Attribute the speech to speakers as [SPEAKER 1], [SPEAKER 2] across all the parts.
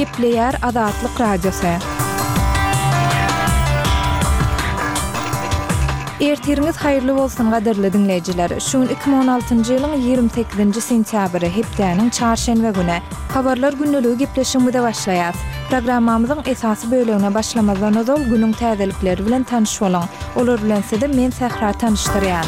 [SPEAKER 1] Gepleýär Azatlyk Radiosu. Ertiriniz hayırlı bolsun gaderli dinleýijiler. Şu 2016-njy ýylyň 28-nji sentýabry hepdeniň çarşenbe güni habarlar gündeliği gepleşiginde başlaýar. Programmamyzyň esasy bölegine başlamazdan öňe günüň täzelikleri bilen tanış bolan. Olar bilen sizi men Sahra tanışdyrýan.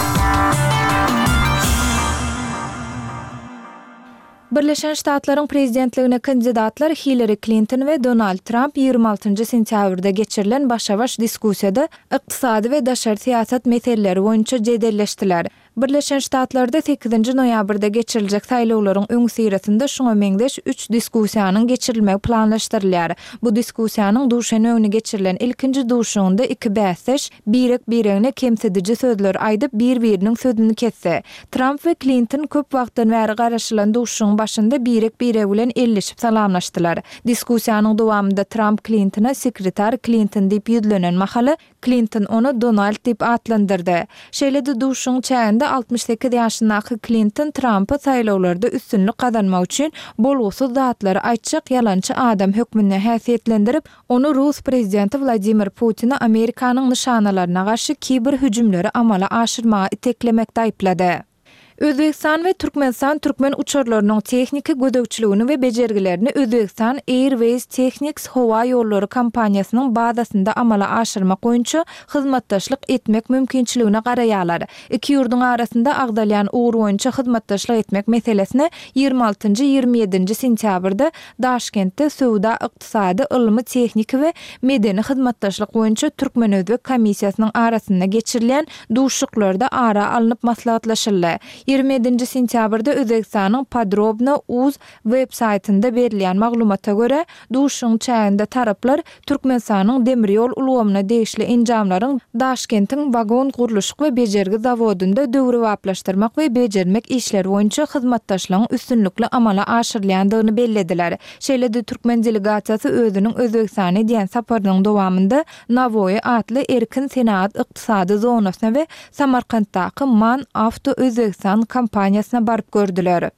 [SPEAKER 1] Birleşen Ştatlaryň prezidentligine kandidatlar Hillary Clinton we Donald Trump 26-njy sentýabrda geçirilen başa-baş diskussiýada ykdysady we daşary siýasat meseleleri boýunça jedelleşdiler. Birleşen Ştatlarda 8-nji noýabrda geçiriljek saýlawlaryň öňü sirasynda şoňa meňdeş 3 diskussiýanyň geçirilmegi planlaşdyrylýar. Bu diskussiýanyň duşan öňüne geçirilen ilkinji duşunda iki bäsleş birine kemsedici sözler aýdyp bir-biriniň sözüni kesse. Trump we Clinton köp wagtdan bäri garaşylan duşuň başynda bire bilen elleşip salamlaşdylar. Diskussiýanyň dowamında Trump Clinton'a sekretar Clinton diýip ýüzlenen mahaly Clinton onu Donald diýip atlandyrdy. Şeýle-de duşuň çäginde 68 ýaşyndaky Clinton Trump'a saýlawlarda üstünlük kazanmak üçin bolgutsuz zatlary aýtjak ýalançy adam hökmüne häsiýetlendirip, onu Rus prezidenti Vladimir Putin'i Amerikanyň nişanalaryna garşy kiber hüjümleri amala aşyrmaga iteklemekde aýplady. Özbekistan ve Türkmen uçurlarynyň tehnik gödökçiligini we bejergilerini Özbekistan Airways Technics howa ýollary kompaniýasynyň bazasynda amala aşyrmak boýunça hyzmatdaşlyk etmek mümkinçiligine garaýarlar. Iki ýurduň arasynda agdalýan ugur boýunça hyzmatdaşlyk etmek meselesine 26-njy 27-nji sentýabrda Daşkentde Söwda, ykdysady, ylmy, tehnik we medeni hyzmatdaşlyk boýunça Türkmen-Özbek komissiýasynyň arasynda geçirilen duşuklarda ara alınıp maslahatlaşyldy. 27-nji sentýabrda Özbekistanyň Podrobna.uz web saytynda berilýän maglumata görä, duşuň çäginde taraplar Türkmenistanyň demir ýol ulgamyna degişli enjamlaryň Daşkentiň vagon guruluşyk we bejergi zawodunda döwri waplaşdyrmak we bejermek işleri boýunça hyzmatdaşlygyň üstünlikli amala aşyrylýandygyny bellediler. Şeýle-de Türkmen delegasiýasy özüniň Özbekistana diýen saparynyň dowamında Navoy atly erkin senat ykdysady zonasyna we Samarkanddaky Man Avto Özbekistan kompaniýasyna baryp gördüler.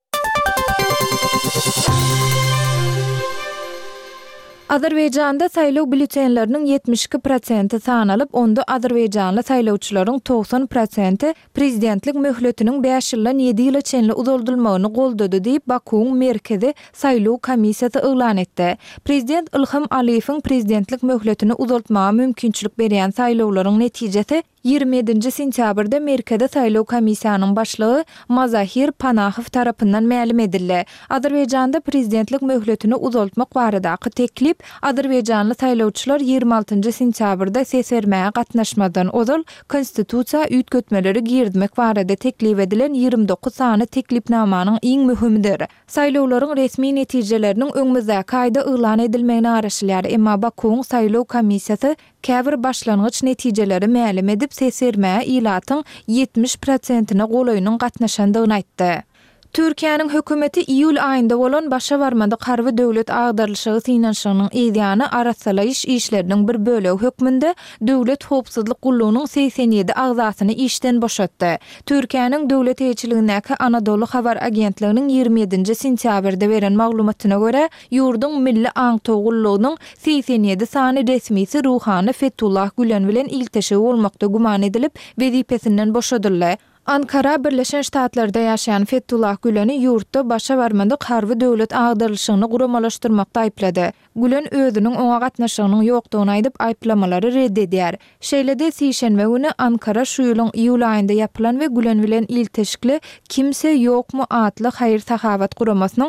[SPEAKER 1] Azerbaýjanda saýlaw bültenleriniň 72% sanalyp, onda Azerbaýjanly saýlawçylaryň 90% prezidentlik möhletiniň 5 ýyldan 7 ýyla çenli uzaldylmagyny goldady diýip Bakuň merkezi saýlaw komissiýasy elan etdi. Prezident Ilham Aliýewiň prezidentlik möhletini uzaltmaga mümkinçilik berýän saýlawlaryň netijesi 27-nji sentýabrda merkezde saýlaw komissiýasynyň başlygy Mazahir Panahow tarapyndan ma'lum edildi. Azerbaýjanda prezidentlik möhletini uzaltmak baradaky teklip Azerbaýjanly saýlawçylar 26-njy sentýabrda ses bermäge gatnaşmadan ozal konstitusiýa üýtgetmeleri girdmek barada teklip edilen 29 sany teklipnamanyň iň mühimidir. Saýlawlaryň resmi netijeleriniň öňümüzdäki aýda elan edilmegine garaşylýar, emma Bakuň saýlaw komissiýasy käbir başlangıç netijeleri ma'lum edip ses bermäge ilatyň 70%-ni golaýynyň gatnaşandygyny aýtdy. Türkiýanyň hökümeti iýul aýynda bolan başa barmady garby döwlet agdarlyşygy synanşygynyň ideýany arasalaýyş işleriniň bir bölegi hökmünde döwlet howpsuzlyk gullugynyň 87 agzasyny işden boşatdy. Türkiýanyň döwlet eýçiligindäki Anadolu habar agentliginiň 27-nji sentýabrda beren maglumatyna görä, ýurdun milli aňtow gullugynyň 87 sany resmisi Ruhany Fethullah Gülen bilen ilteşi bolmakda guman edilip wezipesinden boşadyldy. Ankara Birleşen Ştatlarda ýaşaýan Fethullah Gülen'i ýurtda başa barmady garby döwlet agdarlyşygyny guramalaşdyrmakda aýplady. Gülen özüniň oňa gatnaşygynyň ýokdugyny aýdyp aýplamalary reddedýär. Şeýle-de sişenbe güni Ankara şu ýylyň iýul aýynda ýapylan we Gülen bilen ilteşikli Kimse ýokmu atly haýır sahawat guramasynyň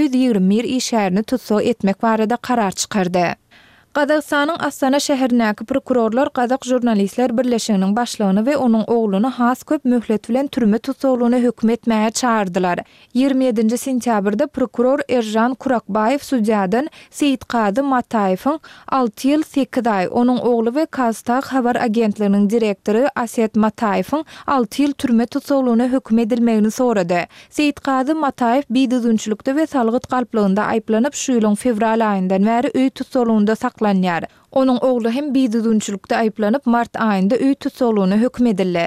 [SPEAKER 1] 121 işärini tutsak etmek barada karar çykardy. Qazaqstanyň Astana şäherindäki prokurorlar Qazaq jurnalistler birleşiginiň başlygyny we onuň ogluny has köp möhlet bilen türme tutuklugyna hökm etmäge çağırdylar. 27-nji sentýabrda prokuror Erjan Kurakbayew sudiýadan Seyitqady Mataýewiň 6 ýyl 8 aý, onuň ogly we Kaztak habar agentliginiň direktory Aset Mataýewiň 6 ýyl türme tutuklugyna hökm edilmegini sorady. Seyitqady Mataýew biýdüzünçülükde we salgyt galplygynda aýplanyp şu ýylyň fevral aýyndan bäri öý tutuklugyna saklanýar. Onuň ogly hem biýdüzünçülükde aýplanyp mart aýynda öý tutuklugyna hökm edildi.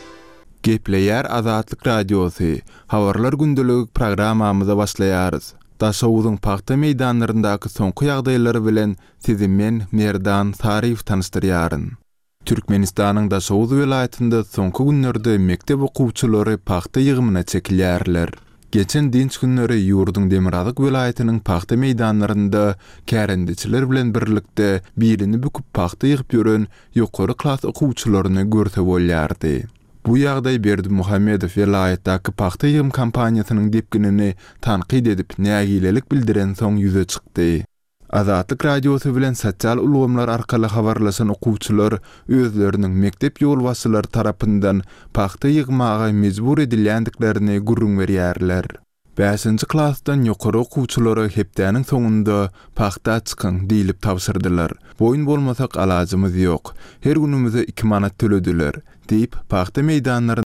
[SPEAKER 2] Gepleýär Azatlyk Radiosu. Habarlar gündelik programmamyza başlaýarys. Daşowuzyň paxta meýdanlaryndaky soňky ýagdaýlary bilen sizi men Merdan Sarif tanışdyrýaryn. Türkmenistanyň Daşowuz welaýatynda soňky günlerde mektep okuwçylary paxta ýygymyna çekilýärler. Geçen dinç günleri ýurduň Demirazyk welaýatynyň paxta meýdanlarynda kärendiçiler bilen birlikde birini büküp paxta ýygyp ýören ýokary klas okuwçylaryny görse bolýardy. Bu ýagdaý Berdi Muhammedow welaýatdaky paxta ýygym kampaniýasynyň depginini tanqid edip nägilelik bildiren soň ýüze çykdy. Azatlyk radiosu bilen sosial ulgamlar arkaly habarlaşan okuwçylar özleriniň mektep ýolbaşçylary tarapyndan paxta ýygmaga mejbur edilýändiklerini gurrun berýärler. 5-nji klassdan ýokary okuwçylary hepdäniň soňunda paxta çykyň diýilip tapşyrdylar. Boýun bolmasak alajymyz ýok. Her günümizde 2 manat tölediler diýip paxta meýdanlaryny